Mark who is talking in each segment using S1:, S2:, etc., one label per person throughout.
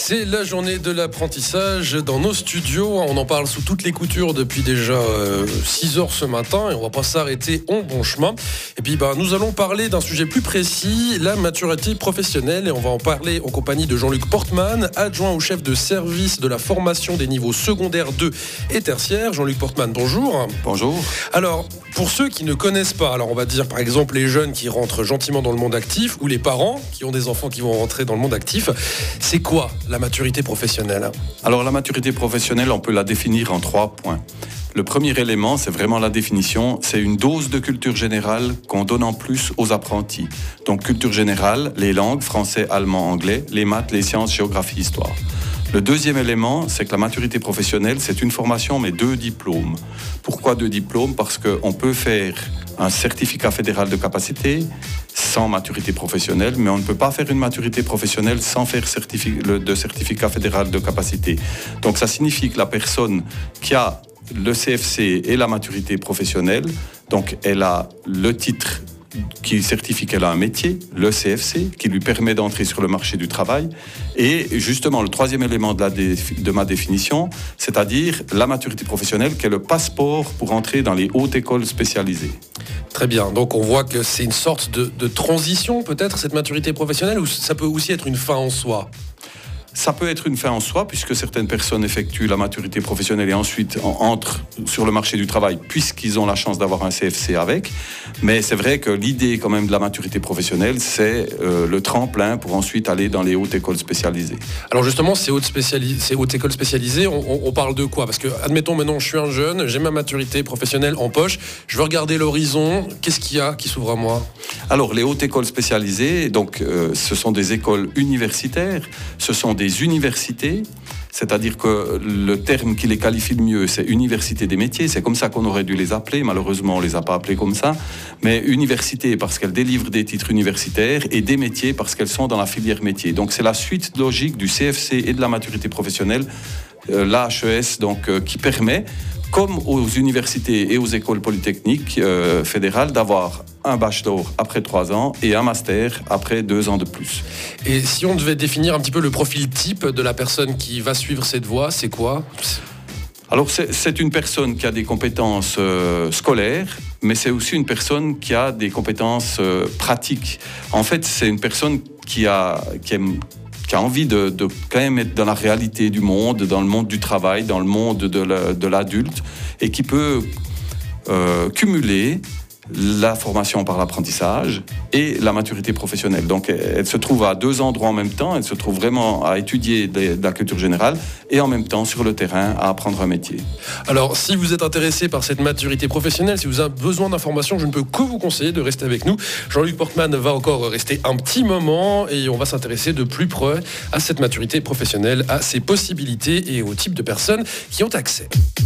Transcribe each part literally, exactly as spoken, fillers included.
S1: C'est la journée de l'apprentissage dans nos studios. On en parle sous toutes les coutures depuis déjà euh, six heures ce matin et on va pas s'arrêter en bon chemin. Et puis bah, nous allons parler d'un sujet plus précis, la maturité professionnelle. Et on va en parler en compagnie de Jean-Luc Portman, adjoint au chef de service de la formation des niveaux secondaires deux et tertiaires. Jean-Luc Portman, bonjour.
S2: Bonjour.
S1: Alors, pour ceux qui ne connaissent pas, alors on va dire par exemple les jeunes qui rentrent gentiment dans le monde actif ou les parents qui ont des enfants qui vont rentrer dans le monde actif, c'est quoi la maturité professionnelle ?
S2: Alors la maturité professionnelle, on peut la définir en trois points. Le premier élément, c'est vraiment la définition, c'est une dose de culture générale qu'on donne en plus aux apprentis. Donc culture générale, les langues, français, allemand, anglais, les maths, les sciences, géographie, histoire. Le deuxième élément, c'est que la maturité professionnelle, c'est une formation, mais deux diplômes. Pourquoi deux diplômes ? Parce qu'on peut faire un certificat fédéral de capacité sans maturité professionnelle, mais on ne peut pas faire une maturité professionnelle sans faire certifi- le, de certificat fédéral de capacité. Donc ça signifie que la personne qui a le C F C et la maturité professionnelle, donc elle a le titre qui certifie qu'elle a un métier, le C F C, qui lui permet d'entrer sur le marché du travail. Et justement, le troisième élément de, la défi- de ma définition, c'est-à-dire la maturité professionnelle, qui est le passeport pour entrer dans les hautes écoles spécialisées.
S1: Très bien, donc on voit que c'est une sorte de, de transition peut-être, cette maturité professionnelle, ou ça peut aussi être une fin en soi ?
S2: Ça peut être une fin en soi, puisque certaines personnes effectuent la maturité professionnelle et ensuite entrent sur le marché du travail, puisqu'ils ont la chance d'avoir un C F C avec. Mais c'est vrai que l'idée quand même de la maturité professionnelle, c'est euh, le tremplin pour ensuite aller dans les hautes écoles spécialisées. Alors
S1: justement, ces hautes, spécialis- ces hautes écoles spécialisées, on, on, on parle de quoi ? Parce que, admettons maintenant, je suis un jeune, j'ai ma maturité professionnelle en poche, je veux regarder l'horizon, qu'est-ce qu'il y a qui s'ouvre à moi ?
S2: Alors, les hautes écoles spécialisées, donc, euh, ce sont des écoles universitaires, ce sont des universités, c'est-à-dire que le terme qui les qualifie le mieux, c'est université des métiers. C'est comme ça qu'on aurait dû les appeler. Malheureusement, on ne les a pas appelés comme ça. Mais université parce qu'elles délivrent des titres universitaires et des métiers parce qu'elles sont dans la filière métier. Donc, c'est la suite logique du C F C et de la maturité professionnelle, euh, l'A H E S, donc, euh, qui permet, comme aux universités et aux écoles polytechniques euh, fédérales, d'avoir un bachelor après trois ans et un master après deux ans de plus.
S1: Et si on devait définir un petit peu le profil type de la personne qui va suivre cette voie, c'est quoi ?
S2: Alors c'est, c'est une personne qui a des compétences euh, scolaires, mais c'est aussi une personne qui a des compétences euh, pratiques. En fait, c'est une personne qui a, qui aime, qui a envie de, de quand même être dans la réalité du monde, dans le monde du travail, dans le monde de, la, de l'adulte, et qui peut euh, cumuler la formation par l'apprentissage et la maturité professionnelle. Donc, elle se trouve à deux endroits en même temps. Elle se trouve vraiment à étudier de la culture générale et en même temps, sur le terrain, à apprendre un métier.
S1: Alors, si vous êtes intéressé par cette maturité professionnelle, si vous avez besoin d'informations, je ne peux que vous conseiller de rester avec nous. Jean-Luc Portman va encore rester un petit moment et on va s'intéresser de plus près à cette maturité professionnelle, à ses possibilités et au type de personnes qui ont accès.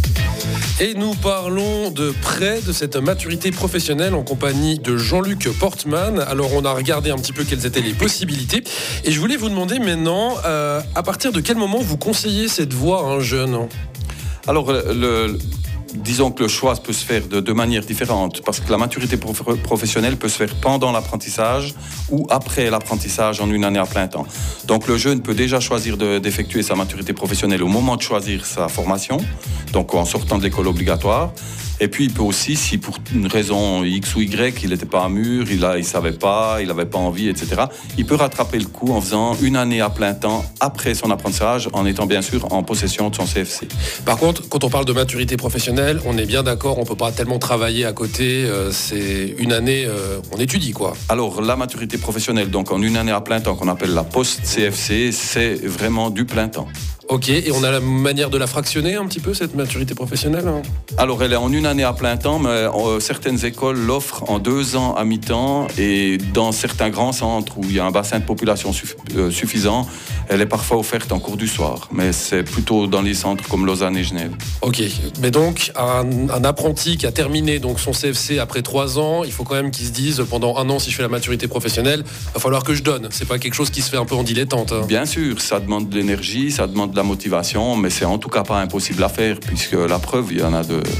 S1: Et nous parlons de près de cette maturité professionnelle en compagnie de Jean-Luc Portman. Alors on a regardé un petit peu quelles étaient les possibilités et je voulais vous demander maintenant euh, à partir de quel moment vous conseillez cette voie à un jeune ?
S2: Alors le, le, disons que le choix peut se faire de deux manières différentes parce que la maturité prof, professionnelle peut se faire pendant l'apprentissage ou après l'apprentissage en une année à plein temps. Donc le jeune peut déjà choisir de, d'effectuer sa maturité professionnelle au moment de choisir sa formation, donc en sortant de l'école obligatoire. Et puis il peut aussi, si pour une raison X ou Y, il n'était pas mûr, il ne savait pas, il n'avait pas envie, et cetera, il peut rattraper le coup en faisant une année à plein temps après son apprentissage, en étant bien sûr en possession de son C F C.
S1: Par contre, quand on parle de maturité professionnelle, on est bien d'accord, on ne peut pas tellement travailler à côté, euh, c'est une année, euh, on étudie quoi.
S2: Alors la maturité professionnelle, donc en une année à plein temps, qu'on appelle la post-C F C, c'est vraiment du plein temps.
S1: Ok, et on a la manière de la fractionner un petit peu, cette maturité professionnelle ?
S2: Alors, elle est en une année à plein temps, mais euh, certaines écoles l'offrent en deux ans à mi-temps et dans certains grands centres où il y a un bassin de population suff- euh, suffisant, elle est parfois offerte en cours du soir. Mais c'est plutôt dans les centres comme Lausanne et Genève.
S1: Ok, mais donc un, un apprenti qui a terminé donc, son C F C après trois ans, il faut quand même qu'il se dise pendant un an, si je fais la maturité professionnelle, il va falloir que je donne. C'est pas quelque chose qui se fait un peu en dilettante. Hein.
S2: Bien sûr, ça demande de l'énergie, ça demande de la motivation, mais c'est en tout cas pas impossible à faire, puisque la preuve, il y en a de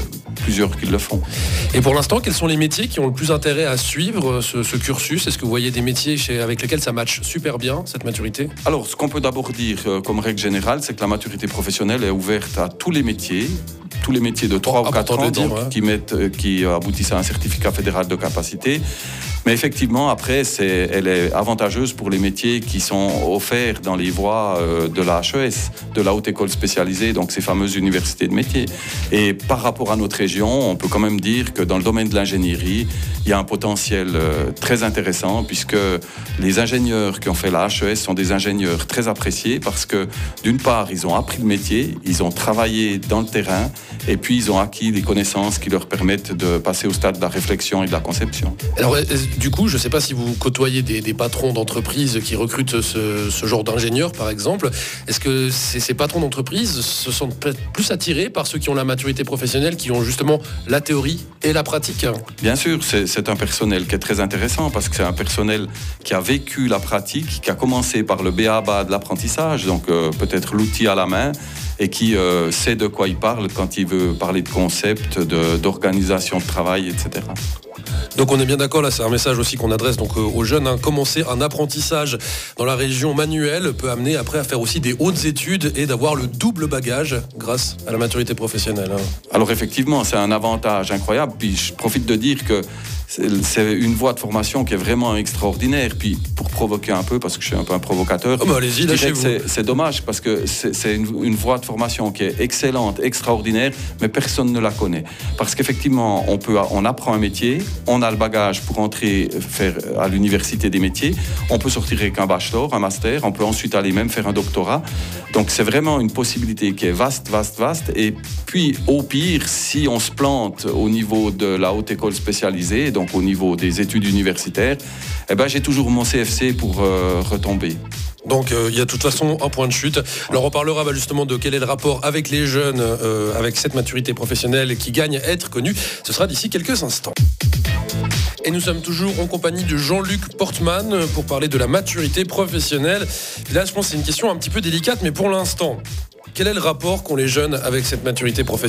S2: plusieurs qui le font.
S1: Et pour l'instant, quels sont les métiers qui ont le plus intérêt à suivre ce, ce cursus? Est-ce que vous voyez des métiers chez, avec lesquels ça matche super bien, cette maturité?
S2: Alors, ce qu'on peut d'abord dire euh, comme règle générale, c'est que la maturité professionnelle est ouverte à tous les métiers, tous les métiers de trois ou quatre ans,
S1: dire,
S2: donc,
S1: ouais.
S2: qui, mettent, euh, qui aboutissent à un certificat fédéral de capacité. Mais effectivement, après, c'est, elle est avantageuse pour les métiers qui sont offerts dans les voies euh, de la H E S, de la Haute École Spécialisée, donc ces fameuses universités de métiers. Et par rapport à notre région, on peut quand même dire que dans le domaine de l'ingénierie, il y a un potentiel euh, très intéressant, puisque les ingénieurs qui ont fait la H E S sont des ingénieurs très appréciés, parce que d'une part, ils ont appris le métier, ils ont travaillé dans le terrain, et puis ils ont acquis des connaissances qui leur permettent de passer au stade de la réflexion et de la conception.
S1: Alors, du coup, je ne sais pas si vous côtoyez des, des patrons d'entreprises qui recrutent ce, ce genre d'ingénieurs, par exemple. Est-ce que ces, ces patrons d'entreprise se sentent peut-être plus attirés par ceux qui ont la maturité professionnelle, qui ont justement la théorie et la pratique?
S2: Bien sûr, c'est, c'est un personnel qui est très intéressant, parce que c'est un personnel qui a vécu la pratique, qui a commencé par le b a ba de l'apprentissage, donc euh, peut-être l'outil à la main, et qui euh, sait de quoi il parle quand il veut parler de concept, de, d'organisation de travail, et cetera.
S1: Donc on est bien d'accord, là c'est un message aussi qu'on adresse donc, euh, aux jeunes. Hein. Commencer un apprentissage dans la région manuelle peut amener après à faire aussi des hautes études et d'avoir le double bagage grâce à la maturité professionnelle. Hein.
S2: Alors effectivement, c'est un avantage incroyable. Puis je profite de dire que c'est, c'est une voie de formation qui est vraiment extraordinaire. Puis pour provoquer un peu, parce que je suis un peu un provocateur,
S1: oh bah allez-y,
S2: je dirais que
S1: lâchez-vous.
S2: c'est, c'est dommage, parce que c'est, c'est une, une voie de formation qui est excellente, extraordinaire, mais personne ne la connaît. Parce qu'effectivement, on, peut, on apprend un métier, on a le bagage pour entrer faire à l'université des métiers, on peut sortir avec un bachelor, un master, on peut ensuite aller même faire un doctorat. Donc c'est vraiment une possibilité qui est vaste, vaste, vaste. Et puis au pire, si on se plante au niveau de la haute école spécialisée, donc au niveau des études universitaires, eh ben, j'ai toujours mon C F C pour euh, retomber.
S1: Donc il euh, y a de toute façon un point de chute. Alors on parlera bah, justement de quel est le rapport avec les jeunes, euh, avec cette maturité professionnelle qui gagne à être connue. Ce sera d'ici quelques instants. Et nous sommes toujours en compagnie de Jean-Luc Portman pour parler de la maturité professionnelle. Là, je pense que c'est une question un petit peu délicate, mais pour l'instant, quel est le rapport qu'ont les jeunes avec cette maturité professionnelle ?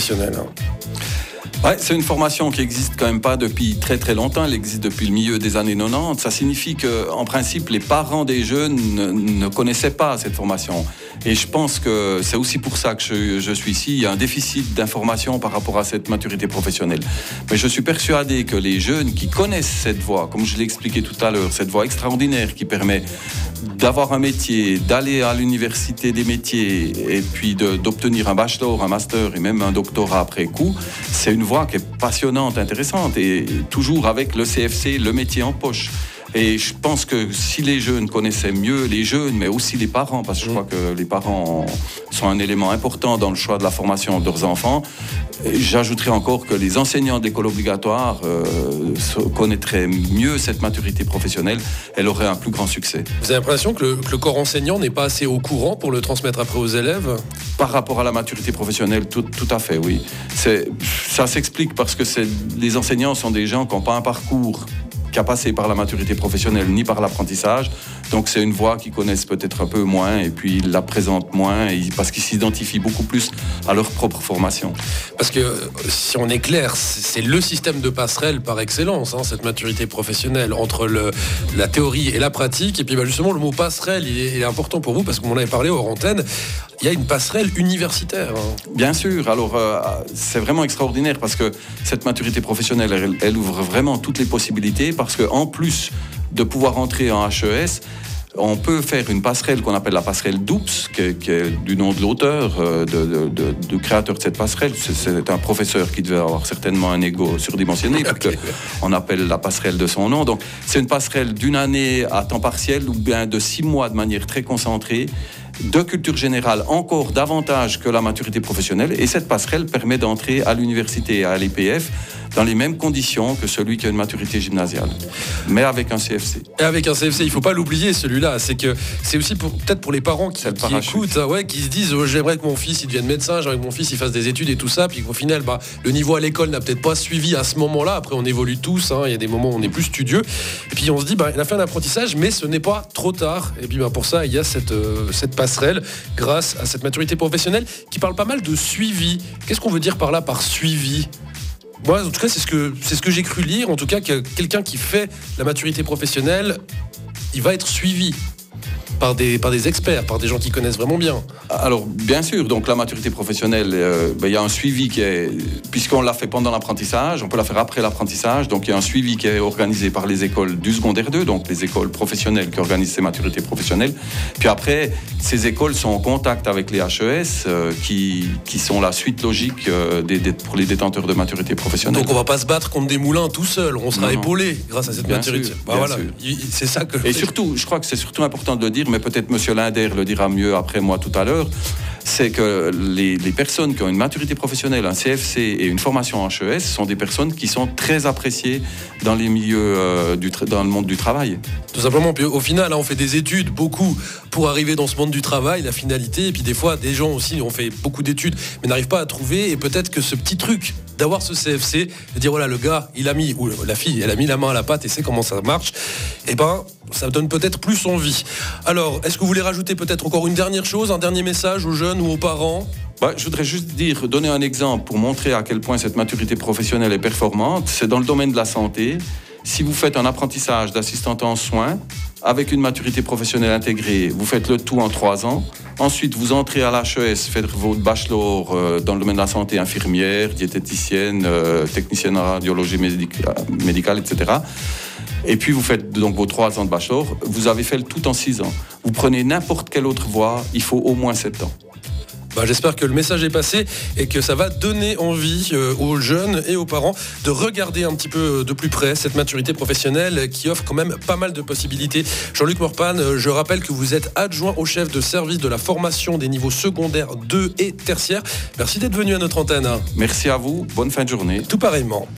S2: Ouais, c'est une formation qui existe quand même pas depuis très très longtemps. Elle existe depuis le milieu des années quatre-vingt-dix. Ça signifie que, en principe, les parents des jeunes ne, ne connaissaient pas cette formation. Et je pense que c'est aussi pour ça que je, je suis ici. Il y a un déficit d'information par rapport à cette maturité professionnelle. Mais je suis persuadé que les jeunes qui connaissent cette voie, comme je l'ai expliqué tout à l'heure, cette voie extraordinaire qui permet d'avoir un métier, d'aller à l'université des métiers et puis de, d'obtenir un bachelor, un master et même un doctorat après coup, c'est une voie qui est passionnante, intéressante et toujours avec le C F C, le métier en poche. Et je pense que si les jeunes connaissaient mieux, les jeunes, mais aussi les parents, parce que je crois que les parents sont un élément important dans le choix de la formation de leurs enfants, j'ajouterais encore que les enseignants d'école obligatoire euh, connaîtraient mieux cette maturité professionnelle, elle aurait un plus grand succès.
S1: Vous avez l'impression que le, que le corps enseignant n'est pas assez au courant pour le transmettre après aux élèves ?
S2: Par rapport à la maturité professionnelle, tout, tout à fait, oui. C'est, ça s'explique parce que c'est, les enseignants sont des gens qui n'ont pas un parcours qui a passé par la maturité professionnelle ni par l'apprentissage. Donc c'est une voie qu'ils connaissent peut-être un peu moins et puis ils la présentent moins et, parce qu'ils s'identifient beaucoup plus à leur propre formation.
S1: Parce que si on est clair, c'est le système de passerelle par excellence, hein, cette maturité professionnelle entre le, la théorie et la pratique. Et puis bah, justement le mot passerelle il est, il est important pour vous parce que vous en avez parlé hors antenne. Il y a une passerelle universitaire. Hein.
S2: Bien sûr, alors euh, c'est vraiment extraordinaire parce que cette maturité professionnelle, elle, elle ouvre vraiment toutes les possibilités parce qu'en plus de pouvoir entrer en H E S, on peut faire une passerelle qu'on appelle la passerelle D O U P S, qui, qui est du nom de l'auteur, euh, de, de, de, de créateur de cette passerelle. C'est, c'est un professeur qui devait avoir certainement un ego surdimensionné, okay. On appelle la passerelle de son nom. Donc c'est une passerelle d'une année à temps partiel ou bien de six mois de manière très concentrée, de culture générale encore davantage que la maturité professionnelle. Et cette passerelle permet d'entrer à l'université et à l'E P F dans les mêmes conditions que celui qui a une maturité gymnasiale, mais avec un C F C.
S1: Et avec un C F C, il ne faut pas l'oublier celui-là. C'est que c'est aussi pour, peut-être pour les parents qui, qui écoutent, ouais, qui se disent oh, j'aimerais que mon fils il devienne médecin, j'aimerais que mon fils il fasse des études et tout ça, puis qu'au final, bah, le niveau à l'école n'a peut-être pas suivi à ce moment-là. Après, on évolue tous. Hein, il y a des moments où on est plus studieux. Et puis on se dit, bah, il a fait un apprentissage, mais ce n'est pas trop tard. Et puis bah, pour ça, il y a cette, euh, cette passerelle grâce à cette maturité professionnelle qui parle pas mal de suivi. Qu'est-ce qu'on veut dire par là par suivi ? Moi, en tout cas, c'est ce que, c'est ce que j'ai cru lire. En tout cas, que quelqu'un qui fait la maturité professionnelle, il va être suivi par des, par des experts, par des gens qui connaissent vraiment bien.
S2: Alors, bien sûr, donc la maturité professionnelle, euh, ben, il y a un suivi qui est, puisqu'on l'a fait pendant l'apprentissage, on peut la faire après l'apprentissage, donc il y a un suivi qui est organisé par les écoles du secondaire deux, donc les écoles professionnelles qui organisent ces maturités professionnelles. Puis après, ces écoles sont en contact avec les H E S, euh, qui, qui sont la suite logique euh, des, des, pour les détenteurs de maturité professionnelle.
S1: Donc on ne va pas se battre contre des moulins tout seul, on sera non, épaulé non. grâce à cette
S2: bien
S1: maturité.
S2: Sûr,
S1: bah, voilà. C'est ça que...
S2: Et surtout, je crois que c'est surtout important de le dire, mais peut-être M. Linder le dira mieux après moi tout à l'heure, c'est que les, les personnes qui ont une maturité professionnelle, un C F C et une formation en H E S sont des personnes qui sont très appréciées dans les milieux, euh, du tra- dans le monde du travail.
S1: Tout simplement, puis au final, hein, on fait des études, beaucoup, pour arriver dans ce monde du travail, la finalité, et puis des fois, des gens aussi ont fait beaucoup d'études, mais n'arrivent pas à trouver, et peut-être que ce petit truc d'avoir ce C F C, de dire voilà, le gars, il a mis, ou la fille, elle a mis la main à la pâte et sait comment ça marche, et ben, ça donne peut-être plus envie. Alors, est-ce que vous voulez rajouter peut-être encore une dernière chose, un dernier message aux jeunes ou aux parents ?
S2: Bah, je voudrais juste dire, donner un exemple pour montrer à quel point cette maturité professionnelle est performante. C'est dans le domaine de la santé. Si vous faites un apprentissage d'assistante en soins, avec une maturité professionnelle intégrée, vous faites le tout en trois ans. Ensuite, vous entrez à l'H E S, faites votre bachelor euh, dans le domaine de la santé, infirmière, diététicienne, euh, technicienne en radiologie médica- médicale, et cetera. Et puis vous faites donc vos trois ans de bachelor, vous avez fait le tout en six ans. Vous prenez n'importe quelle autre voie, il faut au moins sept ans.
S1: Bah, j'espère que le message est passé et que ça va donner envie euh, aux jeunes et aux parents de regarder un petit peu de plus près cette maturité professionnelle qui offre quand même pas mal de possibilités. Jean-Luc Morpan, euh, je rappelle que vous êtes adjoint au chef de service de la formation des niveaux secondaires deux et tertiaires. Merci d'être venu à notre antenne.
S2: Merci à vous, bonne fin de journée.
S1: Tout pareillement.